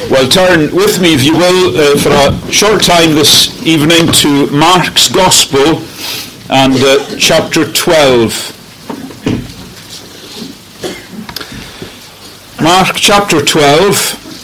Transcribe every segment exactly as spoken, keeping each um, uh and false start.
Well, turn with me, if you will, uh, for a short time this evening to Mark's Gospel and uh, chapter twelve. Mark chapter twelve.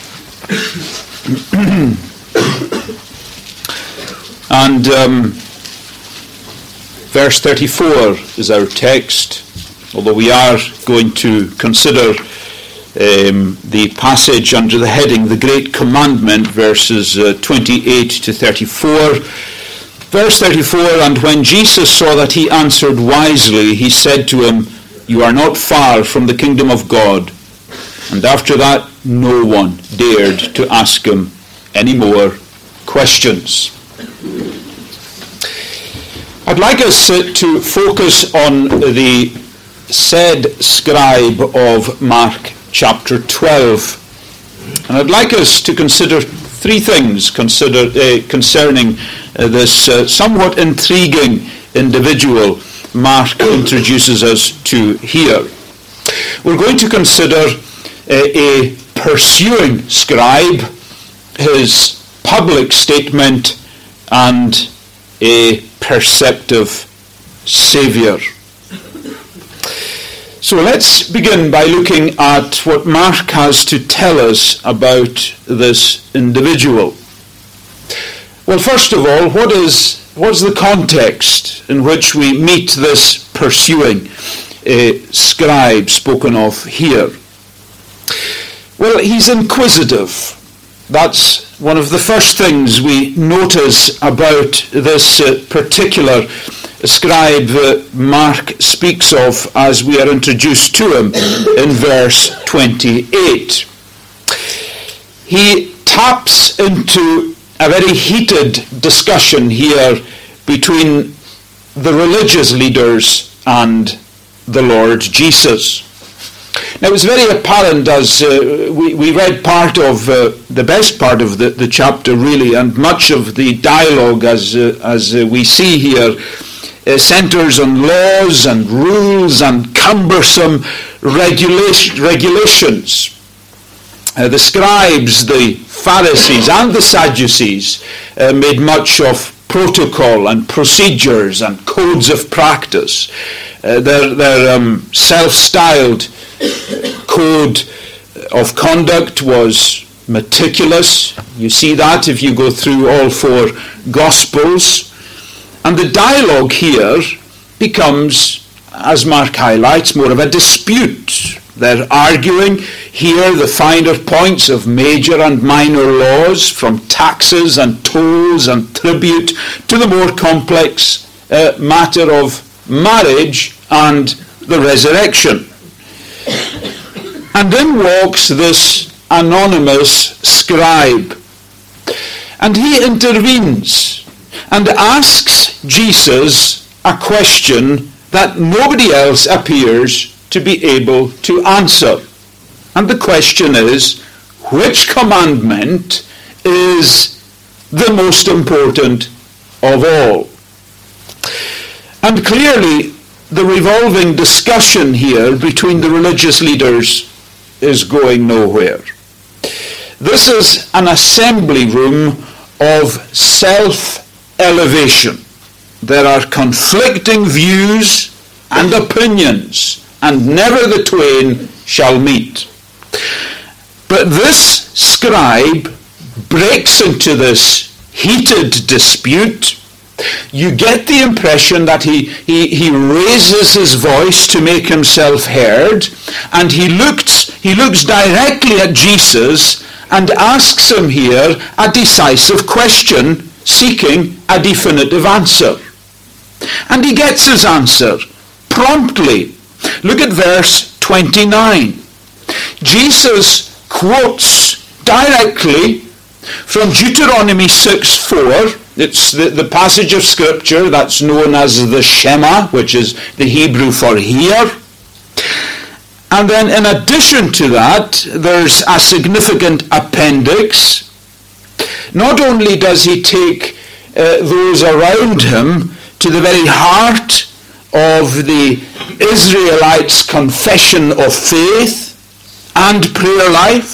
and um, verse thirty-four is our text, although we are going to consider Um, the passage under the heading, the Great Commandment, verses uh, twenty-eight to thirty-four. Verse thirty-four, and when Jesus saw that he answered wisely, he said to him, "You are not far from the kingdom of God." And after that, no one dared to ask him any more questions. I'd like us uh, to focus on the said scribe of Mark chapter twelve, and I'd like us to consider three things consider, uh, concerning uh, this uh, somewhat intriguing individual Mark introduces us to here. We're going to consider uh, a pursuing scribe, his public statement, and a perceptive Saviour. So let's begin by looking at what Mark has to tell us about this individual. Well, first of all, what is what's the context in which we meet this pursuing uh, scribe spoken of here? Well, he's inquisitive. That's one of the first things we notice about this uh, particular scribe uh, Mark speaks of as we are introduced to him in verse twenty-eight. He taps into a very heated discussion here between the religious leaders and the Lord Jesus. Now, it's very apparent as uh, we, we read part of uh, the best part of the, the chapter, really, and much of the dialogue as, uh, as uh, we see here Uh, centers on laws and rules and cumbersome regulation, regulations. Uh, the scribes, the Pharisees and the Sadducees uh, made much of protocol and procedures and codes of practice. Uh, their their um, self-styled code of conduct was meticulous. You see that if you go through all four Gospels. And the dialogue here becomes, as Mark highlights, more of a dispute. They're arguing here the finer points of major and minor laws, from taxes and tolls and tribute to the more complex uh, matter of marriage and the resurrection. And in walks this anonymous scribe, and he intervenes and asks Jesus a question that nobody else appears to be able to answer. And the question is, which commandment is the most important of all? And clearly, the revolving discussion here between the religious leaders is going nowhere. This is an assembly room of self-elevation. There are conflicting views and opinions, and never the twain shall meet. But this scribe breaks into this heated dispute. You get the impression that he, he, he raises his voice to make himself heard, and he looks, he looks directly at Jesus and asks him here a decisive question, seeking a definitive answer. And he gets his answer promptly. Look at verse twenty-nine. Jesus quotes directly from Deuteronomy six four. It's the, the passage of Scripture that's known as the Shema, which is the Hebrew for hear. And then in addition to that, there's a significant appendix. Not only does he take uh, those around him to the very heart of the Israelites' confession of faith and prayer life,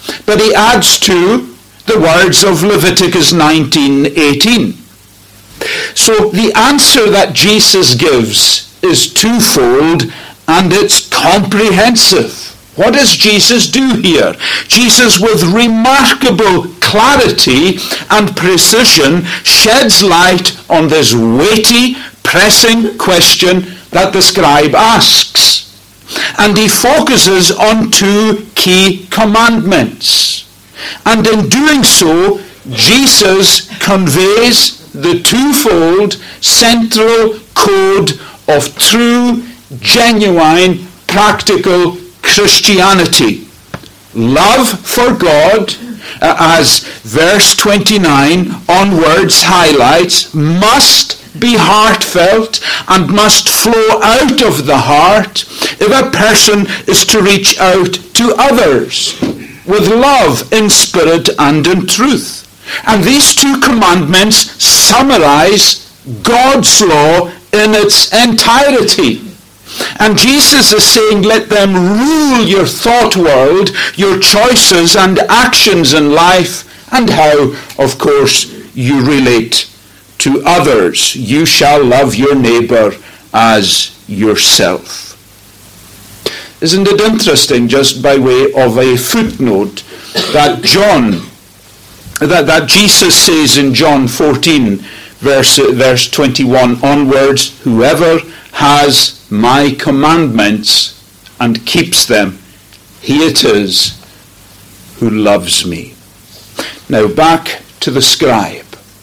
but he adds to the words of Leviticus nineteen eighteen. So the answer that Jesus gives is twofold, and it's comprehensive. What does Jesus do here? Jesus, with remarkable clarity and precision, sheds light on this weighty, pressing question that the scribe asks. And he focuses on two key commandments. And in doing so, Jesus conveys the twofold central code of true, genuine, practical Christianity. Love for God, uh, as verse twenty-nine onwards highlights, must be heartfelt and must flow out of the heart if a person is to reach out to others with love in spirit and in truth. And these two commandments summarize God's law in its entirety. And Jesus is saying, let them rule your thought world, your choices and actions in life, and how, of course, you relate to others. You shall love your neighbor as yourself. Isn't it interesting, just by way of a footnote, that John, that, that Jesus says in John fourteen, verse, verse twenty-one onwards, whoever has my commandments and keeps them, he it is who loves me. Now back to the scribe.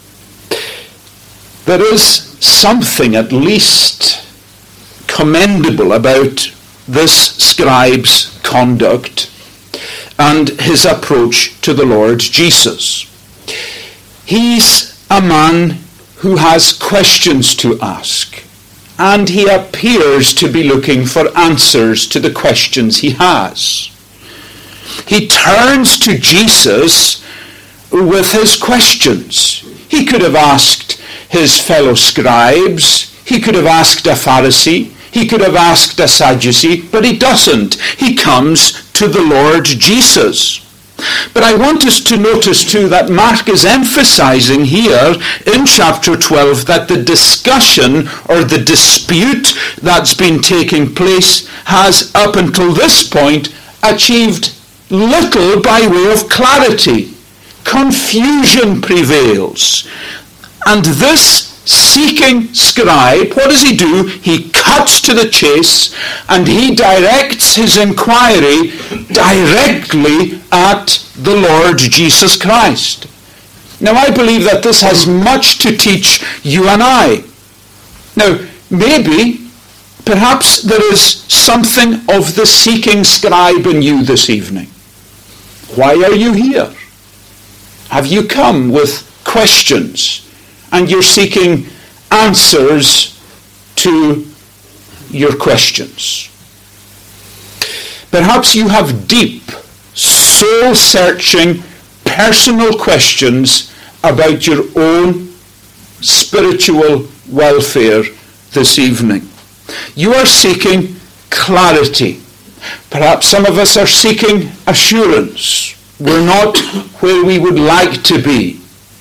There is something at least commendable about this scribe's conduct and his approach to the Lord Jesus. He's a man who has questions to ask, and he appears to be looking for answers to the questions he has. He turns to Jesus with his questions. He could have asked his fellow scribes. He could have asked a Pharisee. He could have asked a Sadducee, but he doesn't. He comes to the Lord Jesus. But I want us to notice too that Mark is emphasizing here in chapter twelve that the discussion or the dispute that's been taking place has up until this point achieved little by way of clarity. Confusion prevails. And this seeking scribe, what does he do? He cuts to the chase and he directs his inquiry directly at the Lord Jesus Christ. Now I believe that this has much to teach you and I. Now maybe, perhaps there is something of the seeking scribe in you this evening. Why are you here? Have you come with questions and you're seeking answers to your questions? Perhaps you have deep, soul-searching, personal questions about your own spiritual welfare this evening. You are seeking clarity. Perhaps some of us are seeking assurance. We're not where we would like to be.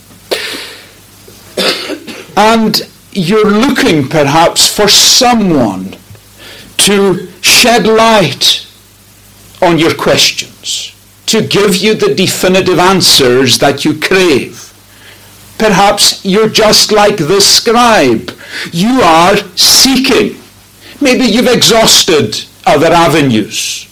And you're looking perhaps for someone to shed light on your questions, to give you the definitive answers that you crave. Perhaps you're just like this scribe. You are seeking. Maybe you've exhausted other avenues.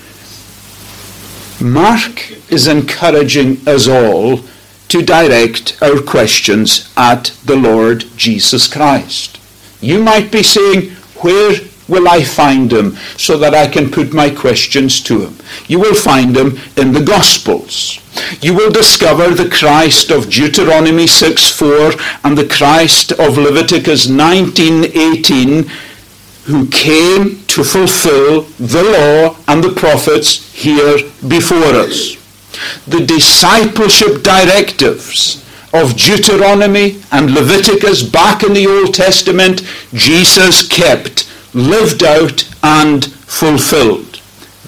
Mark is encouraging us all to direct our questions at the Lord Jesus Christ. You might be saying, where will I find him so that I can put my questions to him? You will find him in the Gospels. You will discover the Christ of Deuteronomy six four and the Christ of Leviticus nineteen eighteen, who came to fulfill the law and the prophets here before us. The discipleship directives of Deuteronomy and Leviticus back in the Old Testament, Jesus kept, lived out, and fulfilled.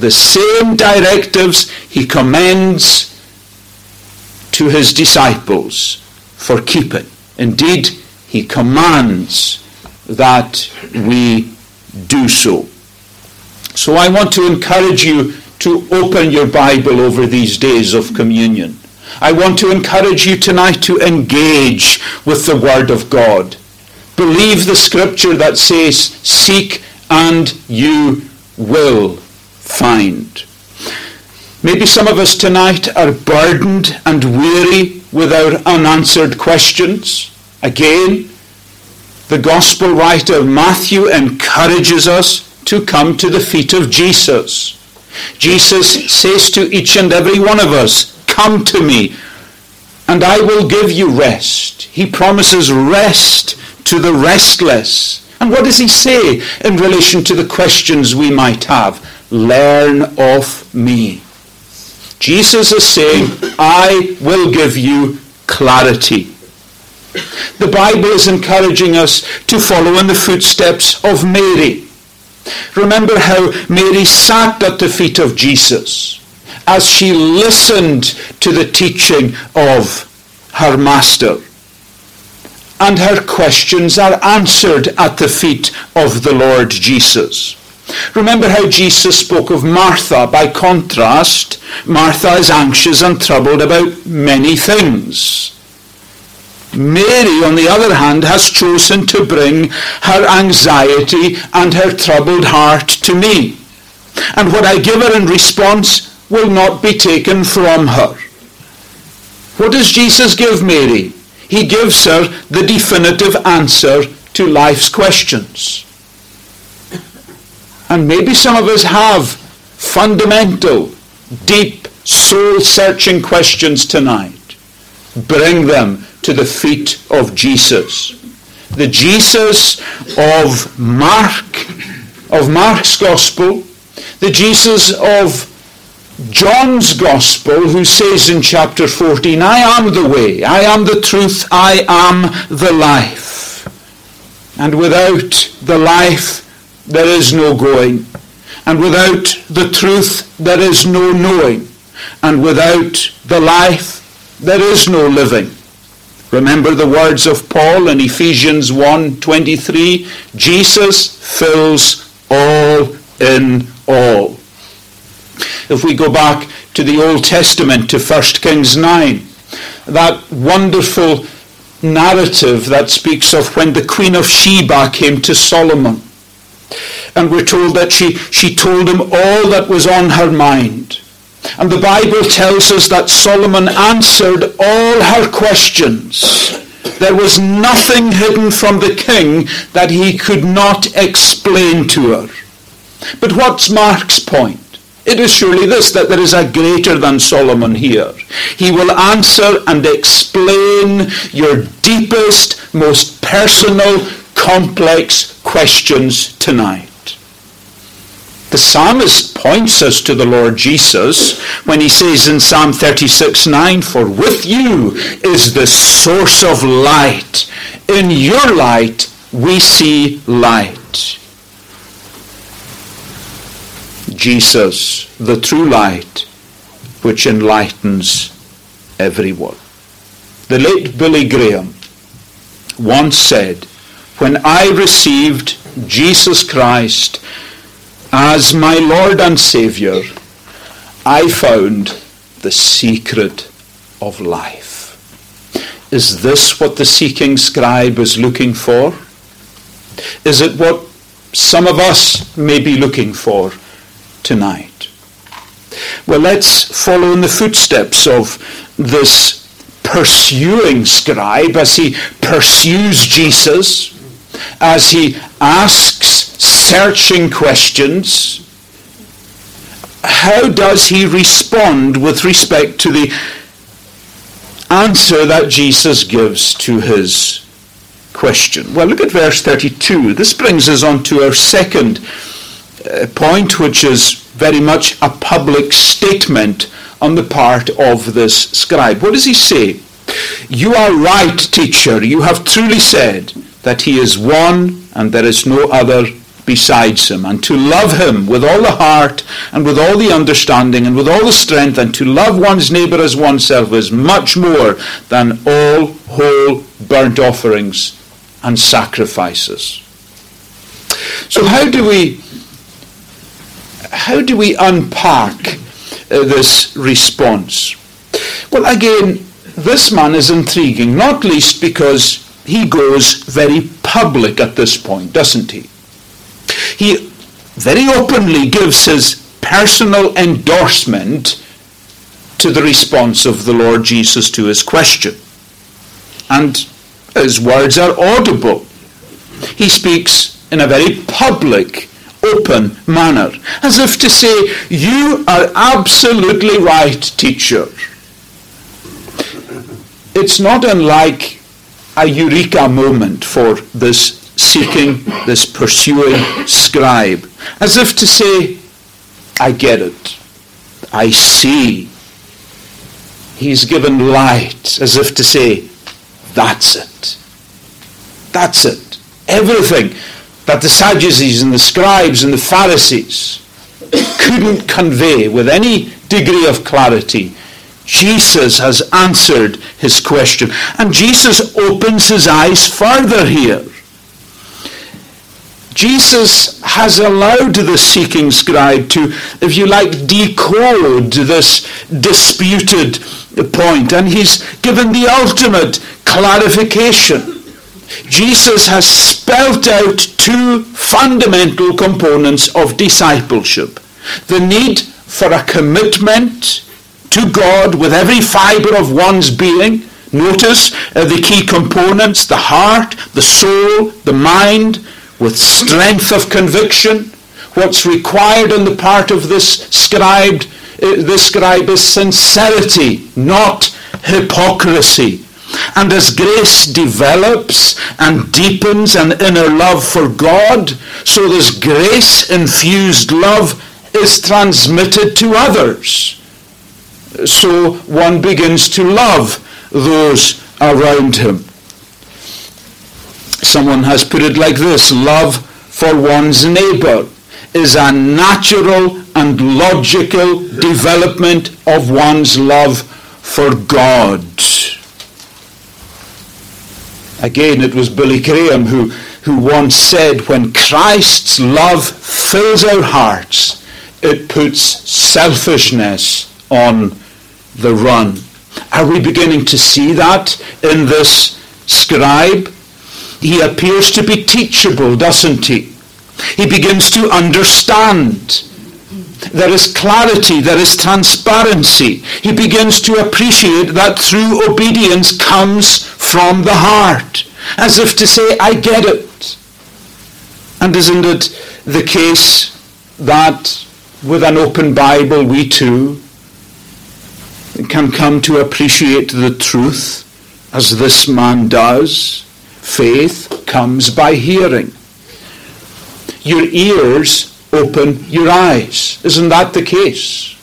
the same directives he commends to his disciples for keeping. Indeed, he commands that we do so. So I want to encourage you to open your Bible over these days of communion. I want to encourage you tonight to engage with the Word of God. Believe the scripture that says, seek and you will find. Maybe some of us tonight are burdened and weary with our unanswered questions. Again, the gospel writer Matthew encourages us to come to the feet of Jesus. Jesus says to each and every one of us, come to me, and I will give you rest. He promises rest to the restless. And what does he say in relation to the questions we might have? Learn of me. Jesus is saying, I will give you clarity. The Bible is encouraging us to follow in the footsteps of Mary. Remember how Mary sat at the feet of Jesus as she listened to the teaching of her master. And her questions are answered at the feet of the Lord Jesus. Remember how Jesus spoke of Martha. By contrast, Martha is anxious and troubled about many things. Mary, on the other hand, has chosen to bring her anxiety and her troubled heart to me. And what I give her in response will not be taken from her. What does Jesus give Mary? He gives her the definitive answer to life's questions. And maybe some of us have fundamental, deep, soul-searching questions tonight. Bring them to the feet of Jesus. The Jesus of Mark, of Mark's Gospel, the Jesus of John's Gospel, who says in chapter fourteen, I am the way, I am the truth, I am the life. And without the life, there is no going. And without the truth, there is no knowing. And without the life, there is no living. Remember the words of Paul in Ephesians one twenty-three, Jesus fills all in all. If we go back to the Old Testament, to First Kings nine, that wonderful narrative that speaks of when the Queen of Sheba came to Solomon. And we're told that she, she told him all that was on her mind. And the Bible tells us that Solomon answered all her questions. There was nothing hidden from the king that he could not explain to her. But what's Mark's point? It is surely this, that there is a greater than Solomon here. He will answer and explain your deepest, most personal, complex questions tonight. The psalmist points us to the Lord Jesus when he says in Psalm thirty-six nine, for with you is the source of light. In your light we see light. Jesus, the true light, which enlightens everyone. The late Billy Graham once said, when I received Jesus Christ as my Lord and Saviour, I found the secret of life. Is this what the seeking scribe is looking for? Is it what some of us may be looking for tonight? Well, let's follow in the footsteps of this pursuing scribe as he pursues Jesus, as he asks searching questions. How does he respond with respect to the answer that Jesus gives to his question? Well, look at verse thirty-two. This brings us on to our second uh, point, which is very much a public statement on the part of this scribe. What does he say? You are right, teacher. You have truly said that he is one and there is no other besides him, and to love him with all the heart and with all the understanding and with all the strength, and to love one's neighbour as oneself is much more than all whole burnt offerings and sacrifices. So how do we how do we unpack uh, this response? Well, again, this man is intriguing, not least because he goes very public at this point, doesn't he? He very openly gives his personal endorsement to the response of the Lord Jesus to his question. And his words are audible. He speaks in a very public, open manner, as if to say, you are absolutely right, teacher. It's not unlike a eureka moment for this seeking, this pursuing scribe, as if to say, I get it, I see. He's given light, as if to say, that's it. That's it. Everything that the Sadducees and the scribes and the Pharisees couldn't convey with any degree of clarity, Jesus has answered his question. And Jesus opens his eyes further here. Jesus has allowed the seeking scribe to, if you like, decode this disputed point, and he's given the ultimate clarification. Jesus has spelt out two fundamental components of discipleship: the need for a commitment to God with every fibre of one's being. Notice uh, the key components: the heart, the soul, the mind, with strength of conviction. What's required on the part of this scribe, uh, this scribe is sincerity, not hypocrisy. And as grace develops and deepens an inner love for God, so this grace-infused love is transmitted to others. So one begins to love those around him. Someone has put it like this: love for one's neighbour is a natural and logical development of one's love for God. Again, it was Billy Graham who, who once said, when Christ's love fills our hearts, it puts selfishness on the run. Are we beginning to see that in this scribe? He appears to be teachable, doesn't he? He begins to understand. There is clarity, there is transparency. He begins to appreciate that true obedience comes from the heart, as if to say, I get it. And isn't it the case that with an open Bible we too can come to appreciate the truth as this man does? Faith comes by hearing. Your ears open your eyes. Isn't that the case?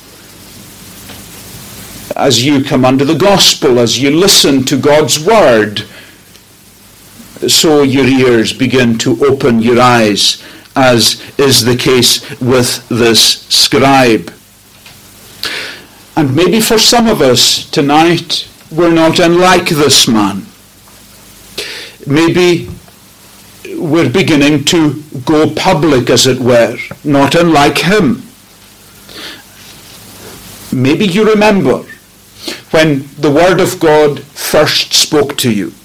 As you come under the gospel, as you listen to God's word, so your ears begin to open your eyes, as is the case with this scribe. And maybe for some of us tonight, we're not unlike this man. Maybe we're beginning to go public, as it were, not unlike him. Maybe you remember when the Word of God first spoke to you.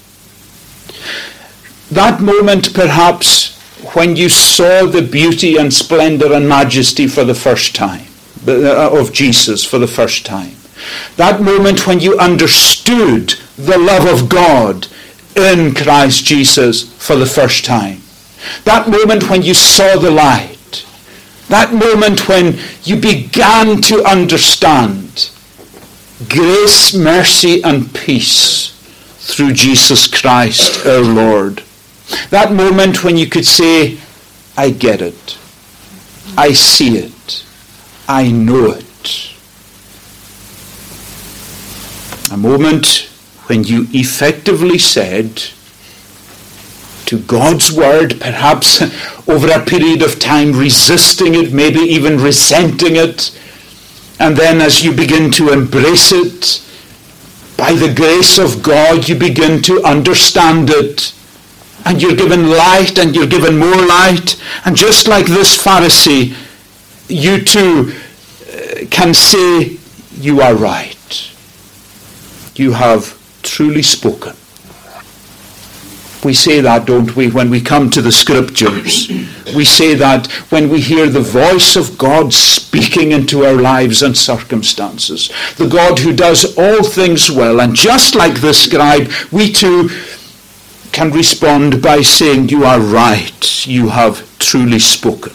That moment, perhaps, when you saw the beauty and splendor and majesty for the first time, of Jesus for the first time. That moment when you understood the love of God in Christ Jesus for the first time. That moment when you saw the light. That moment when you began to understand grace, mercy, and peace through Jesus Christ our Lord. That moment when you could say, I get it. I see it. I know it. A moment when you effectively said to God's word, perhaps over a period of time resisting it, maybe even resenting it. And then as you begin to embrace it, by the grace of God, you begin to understand it. And you're given light, and you're given more light. And just like this Pharisee, you too can say, you are right. You have truly spoken. We say that, don't we, when we come to the Scriptures. We say that when we hear the voice of God speaking into our lives and circumstances. The God who does all things well. And just like the scribe, we too can respond by saying, you are right. You have truly spoken.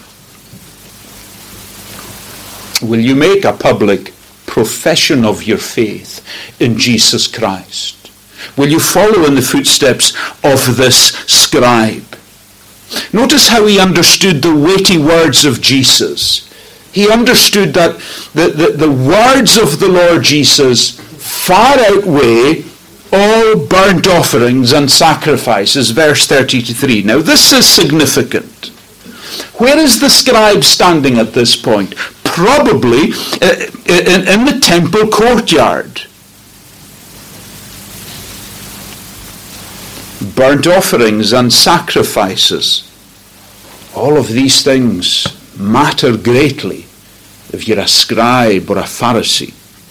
Will you make a public profession of your faith in Jesus Christ? Will you follow in the footsteps of this scribe? Notice how he understood the weighty words of Jesus. He understood that the, the, the words of the Lord Jesus far outweigh all burnt offerings and sacrifices. Verse thirty-three. Now this is significant. Where is the scribe standing at this point? Probably in, in the temple courtyard. Burnt offerings and sacrifices. All of these things matter greatly if you're a scribe or a Pharisee.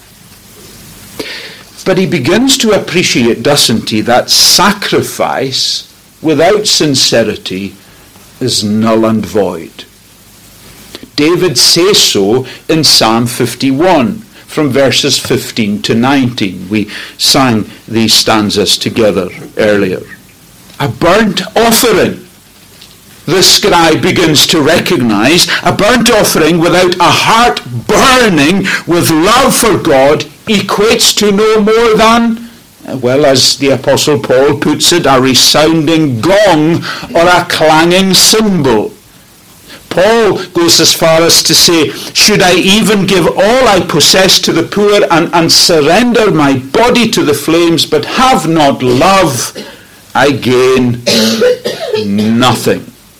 But he begins to appreciate, doesn't he, that sacrifice without sincerity is null and void. David says so in Psalm fifty-one, from verses fifteen to nineteen. We sang these stanzas together earlier. A burnt offering, the scribe begins to recognize, a burnt offering without a heart burning with love for God equates to no more than, well, as the Apostle Paul puts it, a resounding gong or a clanging cymbal. Paul goes as far as to say, should I even give all I possess to the poor and, and surrender my body to the flames, but have not love, I gain nothing.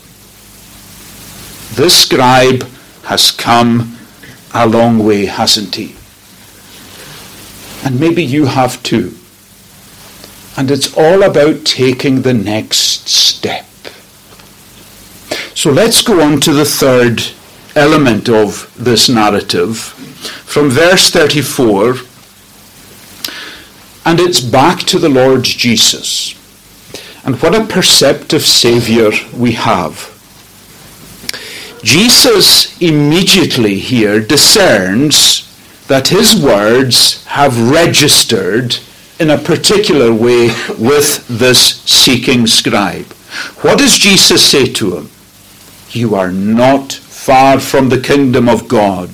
This scribe has come a long way, hasn't he? And maybe you have too. And it's all about taking the next step. So let's go on to the third element of this narrative, from verse thirty-four, and it's back to the Lord Jesus. And what a perceptive Saviour we have. Jesus immediately here discerns that his words have registered in a particular way with this seeking scribe. What does Jesus say to him? You are not far from the kingdom of God.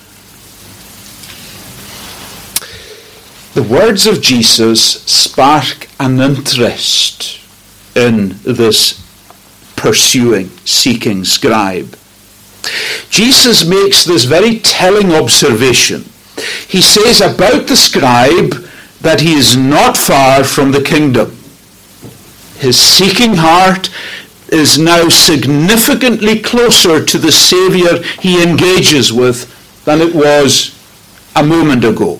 The words of Jesus spark an interest in this pursuing, seeking scribe. Jesus makes this very telling observation. He says about the scribe that he is not far from the kingdom. His seeking heart is now significantly closer to the Saviour he engages with than it was a moment ago.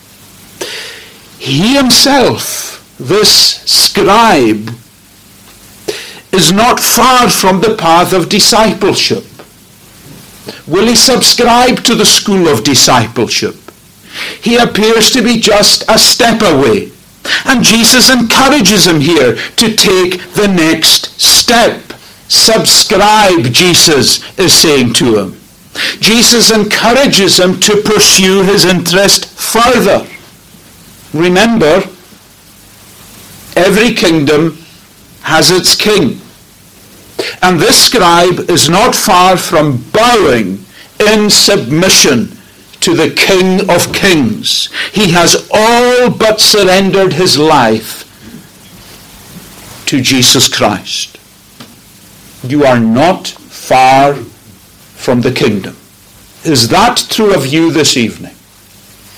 He himself, this scribe, is not far from the path of discipleship. Will he subscribe to the school of discipleship? He appears to be just a step away. And Jesus encourages him here to take the next step. Subscribe, Jesus is saying to him. Jesus encourages him to pursue his interest further. Remember, every kingdom has its king. And this scribe is not far from bowing in submission to the King of Kings. He has all but surrendered his life to Jesus Christ. You are not far from the kingdom. Is that true of you this evening?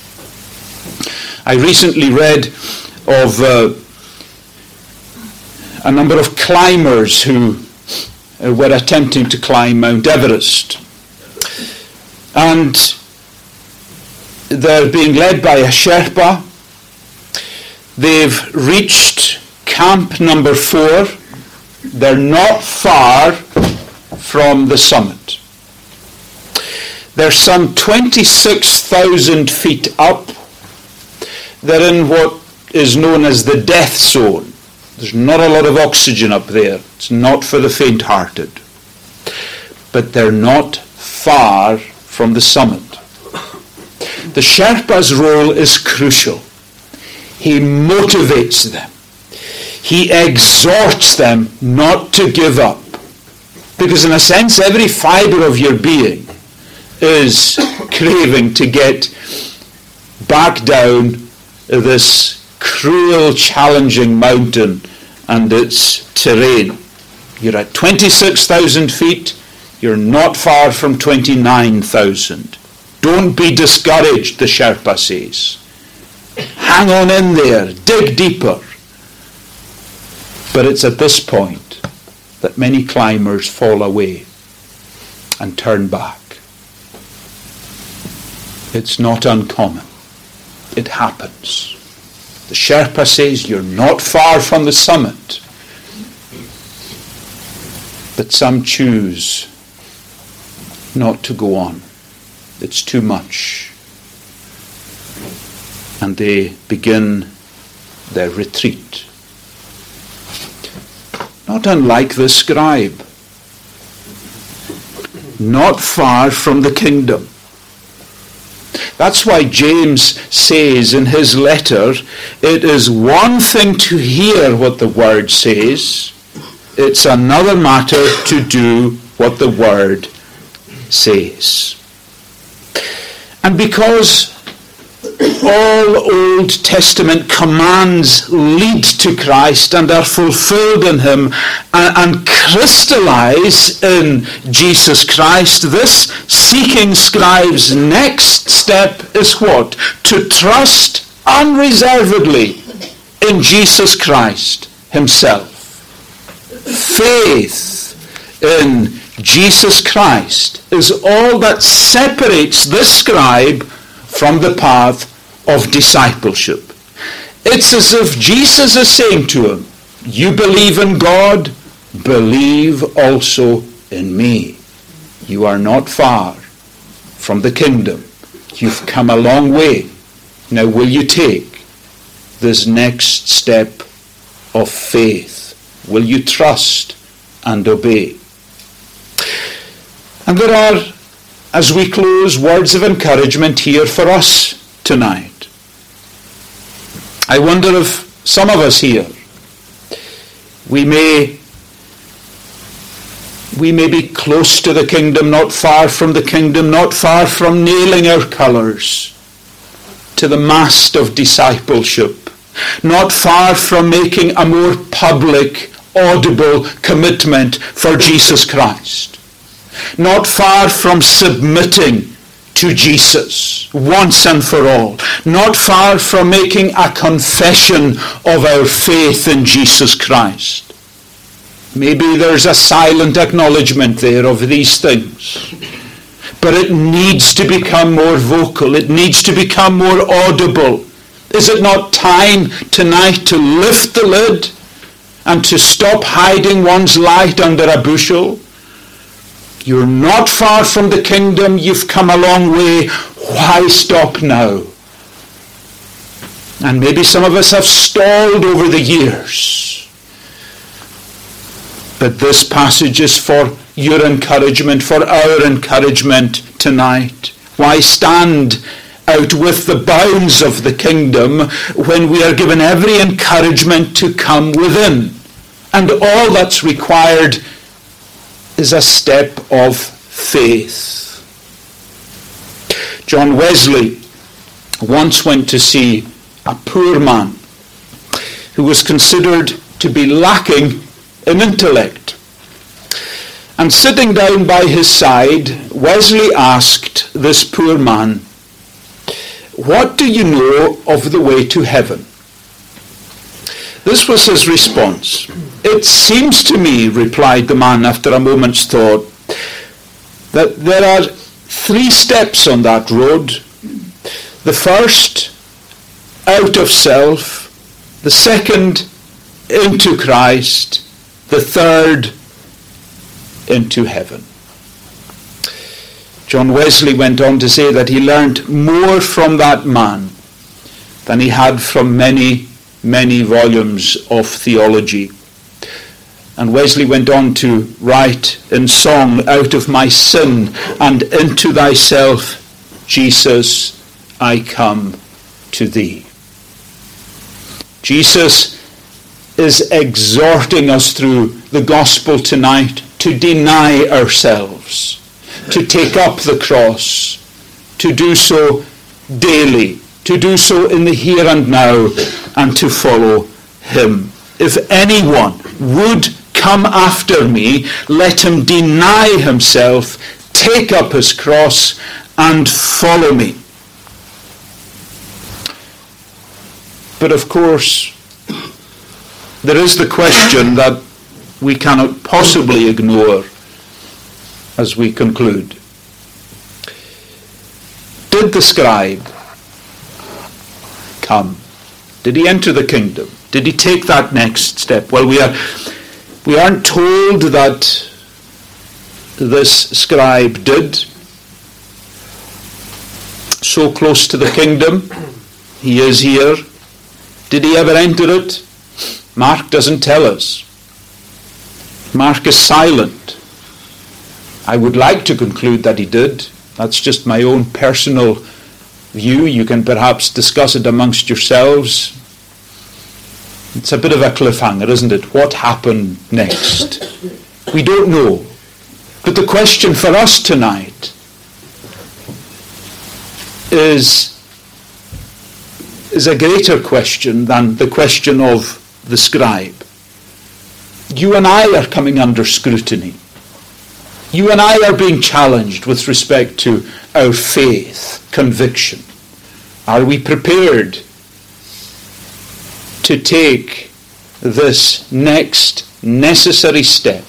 I recently read of uh, a number of climbers who uh, were attempting to climb Mount Everest. And they're being led by a Sherpa. They've reached camp number four. They're not far from the summit. They're some twenty-six thousand feet up. They're in what is known as the death zone. There's not a lot of oxygen up there. It's not for the faint-hearted. But they're not far from the summit. The Sherpa's role is crucial. He motivates them. He exhorts them not to give up. Because in a sense, every fibre of your being is craving to get back down this cruel, challenging mountain and its terrain. You're at twenty-six thousand feet. You're not far from twenty-nine thousand. Don't be discouraged, the Sherpa says. Hang on in there. Dig deeper. But it's at this point that many climbers fall away and turn back. It's not uncommon. It happens. The Sherpa says you're not far from the summit. But some choose not to go on. It's too much. And they begin their retreat. Not unlike the scribe. Not far from the kingdom. That's why James says in his letter, it is one thing to hear what the word says. It's another matter to do what the word says. And because all Old Testament commands lead to Christ and are fulfilled in him and, and crystallize in Jesus Christ, this seeking scribe's next step is what? To trust unreservedly in Jesus Christ himself. Faith in Jesus Christ is all that separates this scribe from the path of discipleship. It's as if Jesus is saying to him, you believe in God, believe also in me. You are not far from the kingdom. You've come a long way. Now will you take this next step of faith? Will you trust and obey? And there are, as we close, words of encouragement here for us tonight. I wonder if some of us here, we may, we may be close to the kingdom, not far from the kingdom, not far from nailing our colours to the mast of discipleship, not far from making a more public, audible commitment for Jesus Christ. Not far from submitting to Jesus once and for all. Not far from making a confession of our faith in Jesus Christ. Maybe there's a silent acknowledgement there of these things. But it needs to become more vocal. It needs to become more audible. Is it not time tonight to lift the lid and to stop hiding one's light under a bushel? You're not far from the kingdom. You've come a long way. Why stop now? And maybe some of us have stalled over the years. But this passage is for your encouragement, for our encouragement tonight. Why stand out with the bounds of the kingdom when we are given every encouragement to come within? And all that's required is a step of faith. John Wesley once went to see a poor man who was considered to be lacking in intellect. And sitting down by his side, Wesley asked this poor man, "What do you know of the way to heaven?" This was his response. "It seems to me," replied the man after a moment's thought, "that there are three steps on that road. The first, out of self. The second, into Christ. The third, into heaven." John Wesley went on to say that he learned more from that man than he had from many, many volumes of theology. And Wesley went on to write in song, "Out of my sin and into thyself, Jesus, I come to thee." Jesus is exhorting us through the gospel tonight to deny ourselves, to take up the cross, to do so daily, to do so in the here and now, and to follow him. "If anyone would come after me, let him deny himself, take up his cross, and follow me." But of course, there is the question that we cannot possibly ignore as we conclude. Did the scribe come? Did he enter the kingdom? Did he take that next step? Well, we are we aren't told that this scribe did. So close to the kingdom, he is here. Did he ever enter it? Mark doesn't tell us. Mark is silent. I would like to conclude that he did. That's just my own personal view. You can perhaps discuss it amongst yourselves. It's a bit of a cliffhanger, isn't it? What happened next? We don't know. But the question for us tonight is, is a greater question than the question of the scribe. You and I are coming under scrutiny. You and I are being challenged with respect to our faith, conviction. Are we prepared to take this next necessary step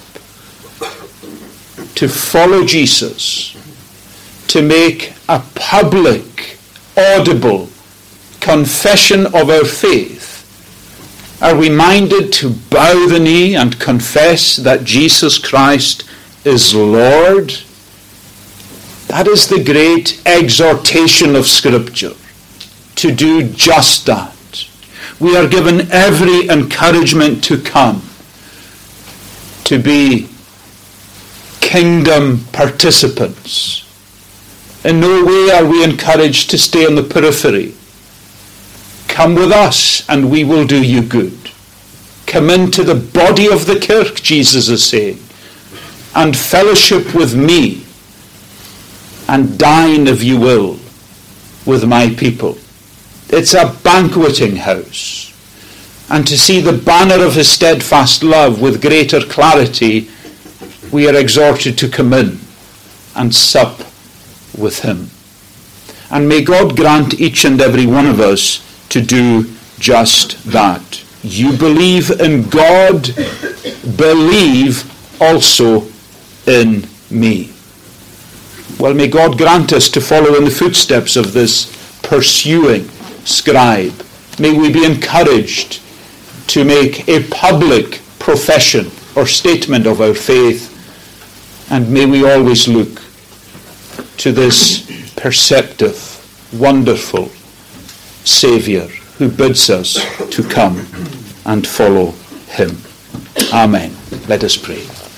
to follow Jesus, to make a public, audible confession of our faith? Are we minded to bow the knee and confess that Jesus Christ is Lord? That is the great exhortation of Scripture, to do just that. We are given every encouragement to come, to be kingdom participants. In no way are we encouraged to stay on the periphery. Come with us and we will do you good. Come into the body of the kirk, Jesus is saying, and fellowship with me, and dine, if you will, with my people. It's a banqueting house. And to see the banner of his steadfast love with greater clarity, we are exhorted to come in and sup with him. And may God grant each and every one of us to do just that. You believe in God, believe also in me. Well, may God grant us to follow in the footsteps of this pursuing scribe. May we be encouraged to make a public profession or statement of our faith, and may we always look to this perceptive, wonderful Saviour who bids us to come and follow him. Amen. Let us pray.